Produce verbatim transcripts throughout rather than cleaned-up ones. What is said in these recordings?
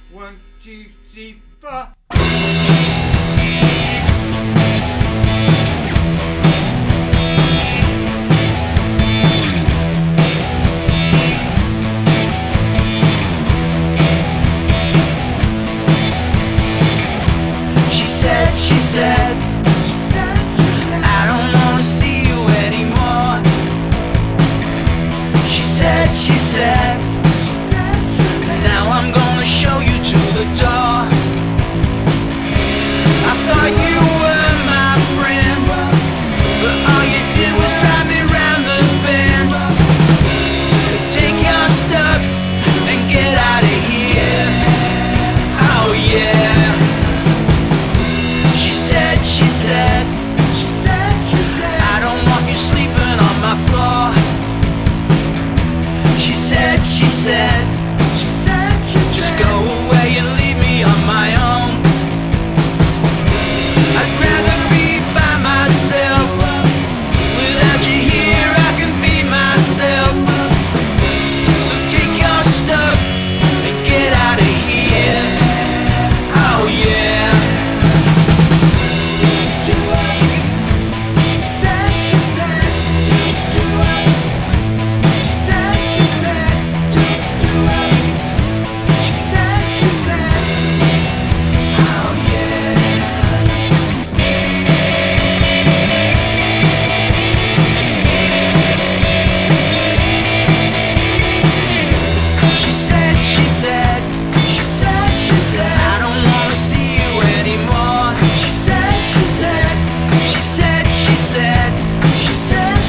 One, two, three, four. She said, she said, I don't wanna see you anymore. She said, she said, now I'm gonna show you to the door. I thought you were my friend, but all you did was drive me round the bend. Take your stuff and get out of here. Oh yeah. She said, she said, she said, she said, I don't want you sleeping on my floor. She said, she said, she said, she said, just go away and leave me on my own. I'd rather be by myself. Without you here I can be myself. So take your stuff and get out of here. Oh yeah.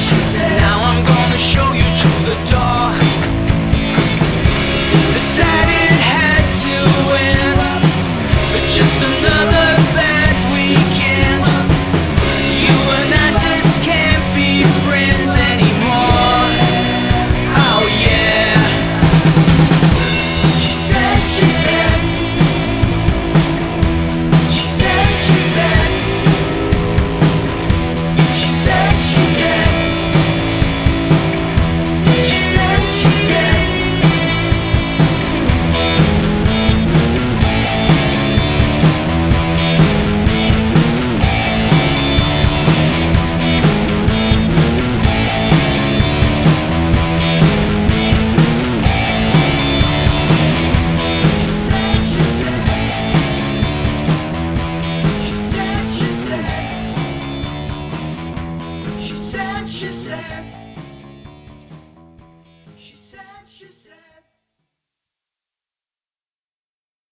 Show you to the door. The sad